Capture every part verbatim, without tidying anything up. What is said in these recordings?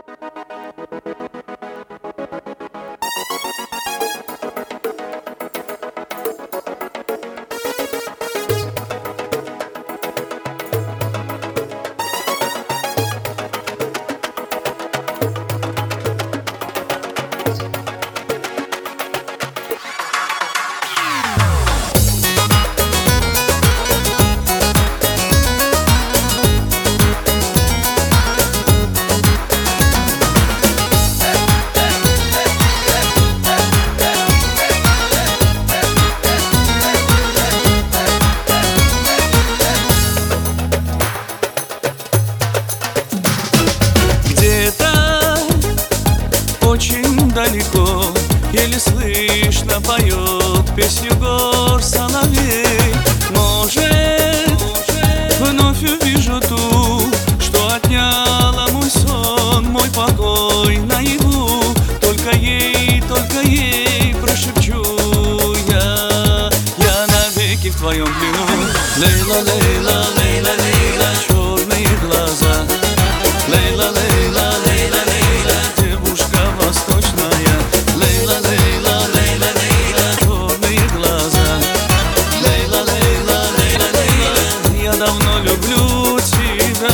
Очень далеко, еле слышно поет песню гор соловей. Может, вновь увижу ту, что отняла мой сон, мой покой наяву. Только ей, только ей прошепчу я, я навеки в твоем плену. Лейла, Лейла, Лейла, Лейла, черные глаза. Лейла, Лейла, Лейла, Лейла, девушка восточная. Лейла, Лейла, Лейла, Лейла, черные глаза. Лейла, Лейла, Лейла, Лейла, я давно люблю тебя.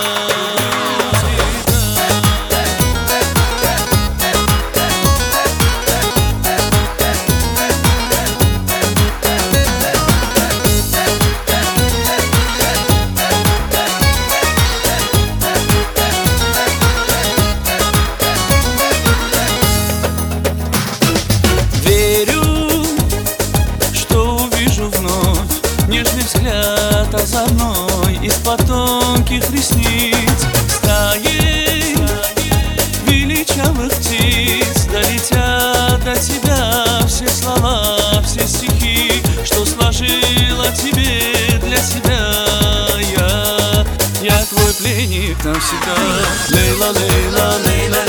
Нежный взгляд озорной из-под тонких ресниц. Стаей величавых птиц долетят до тебя все слова, все стихи, что сложила тебе для себя я. Я твой пленник навсегда. Лейла, Лейла, Лейла,